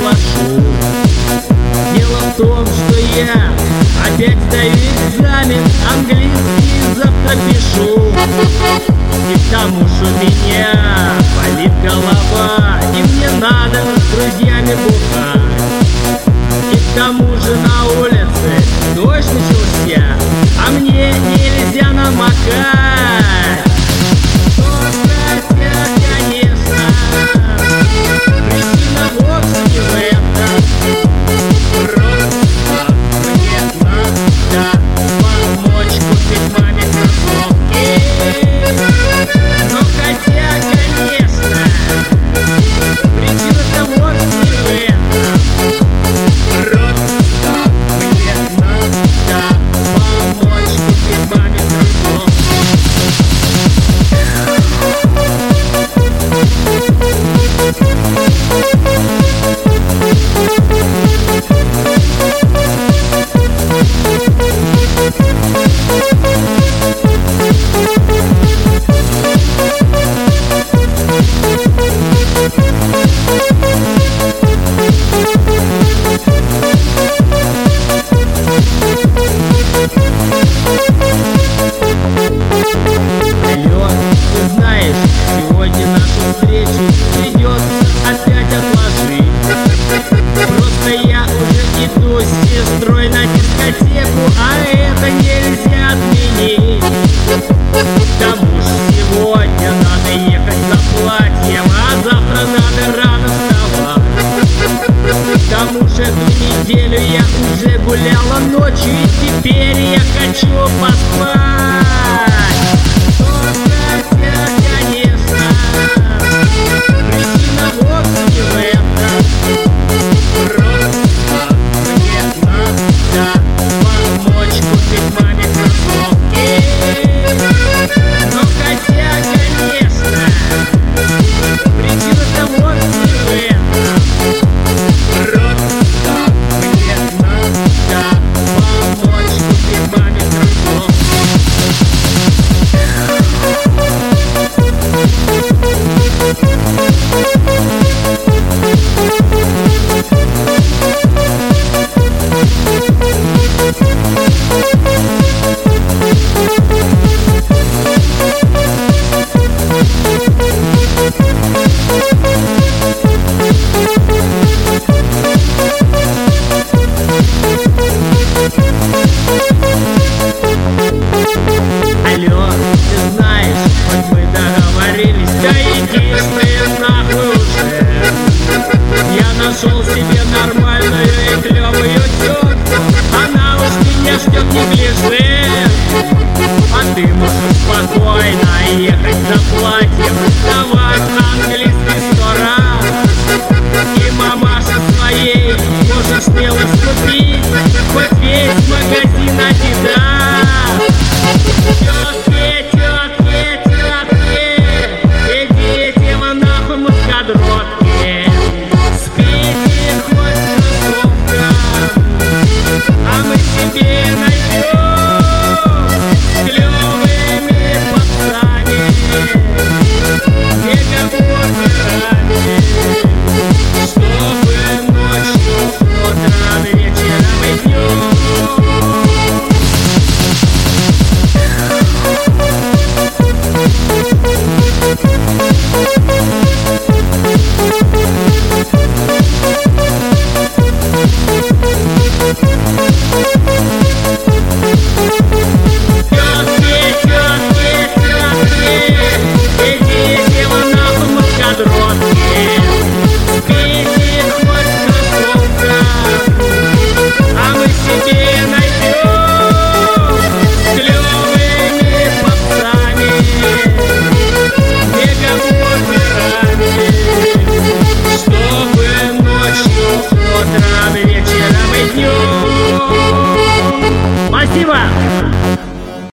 доношу. Дело в том, что я опять сдаю экзамен, английский завтра пишу. И к тому же у меня болит голова, и мне надо с друзьями бухать. И к тому же на улице дождь начался, а мне нельзя намокать. Хотя, конечно, причина вовсе не в этом. Просто мне надо помочь купить маме кроссовки. Но хотя, конечно, причина-то вовсе не в этом. Просто мне надо помочь купить маме кроссовки. Ты знаешь, сегодня нашу встречу придется опять отложить. Просто я уже иду с сестрой на дискотеку, а это нельзя отменить. К тому же сегодня надо ехать за платьем, а завтра надо рано вставать. К тому же эту неделю я уже гуляла ночью, и теперь я хочу поспать. Причина вовсе не в этом. Просто мне надо помочь купить маме кроссовки. Но хотя, конечно, причина-то вовсе не в этом. Просто мне надо помочь купить маме кроссовки. Алло, ты знаешь, хоть мы договорились, да иди